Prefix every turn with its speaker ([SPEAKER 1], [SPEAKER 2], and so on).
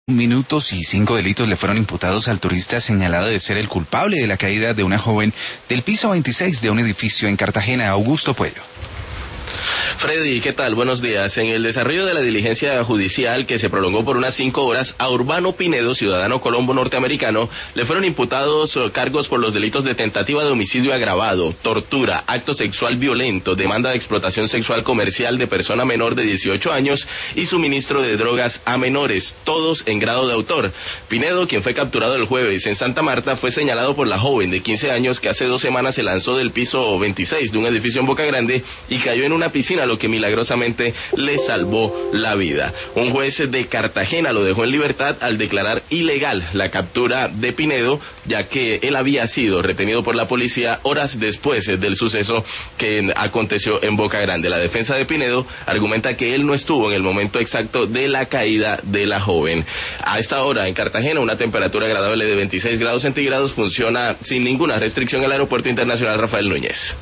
[SPEAKER 1] Minutos y 5 delitos le fueron imputados al turista señalado de ser el culpable de la caída de una joven del piso 26 de un edificio en Cartagena. Augusto Puello.
[SPEAKER 2] Freddy, ¿qué tal? Buenos días. En el desarrollo de la diligencia judicial que se prolongó por unas 5 horas, a Urbano Pinedo, ciudadano colombo norteamericano, le fueron imputados cargos por los delitos de tentativa de homicidio agravado, tortura, acto sexual violento, demanda de explotación sexual comercial de persona menor de 18 años y suministro de drogas a menores, todos en grado de autor. Pinedo, quien fue capturado el jueves en Santa Marta, fue señalado por la joven de 15 años que hace 2 semanas se lanzó del piso 26 de un edificio en Boca Grande y cayó en una piscina, lo que milagrosamente le salvó la vida. Un juez de Cartagena lo dejó en libertad al declarar ilegal la captura de Pinedo, ya que él había sido retenido por la policía horas después del suceso que aconteció en Boca Grande. La defensa de Pinedo argumenta que él no estuvo en el momento exacto de la caída de la joven. A esta hora en Cartagena una temperatura agradable de 26 grados centígrados, funciona sin ninguna restricción el Aeropuerto Internacional Rafael Núñez.